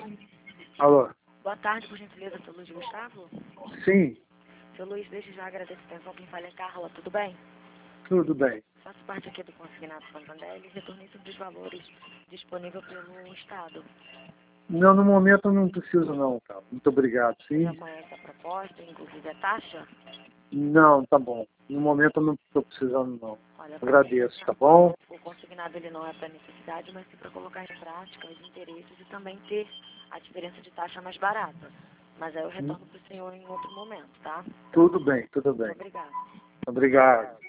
Alô? Boa tarde, por gentileza, seu Luiz Gustavo. Sim, Seu Luiz, desde já agradeço a atenção. Quem fala é Carla, tudo bem? tudo bem. Faço parte aqui do Consignado Santander e retornei sobre os valores disponíveis pelo Estado. Não, no momento eu não preciso não, tá? Muito obrigado, Você já sim? conhece a proposta, inclusive a taxa? Não, tá bom. No momento eu não estou precisando não. Olha, Agradeço, tá bom? o consignado ele não é para necessidade, mas sim para colocar em prática os interesses e também ter a diferença de taxa mais barata. Mas aí eu retorno para o senhor em outro momento, tá? Tudo bem, tudo Muito bem. obrigada. Obrigado.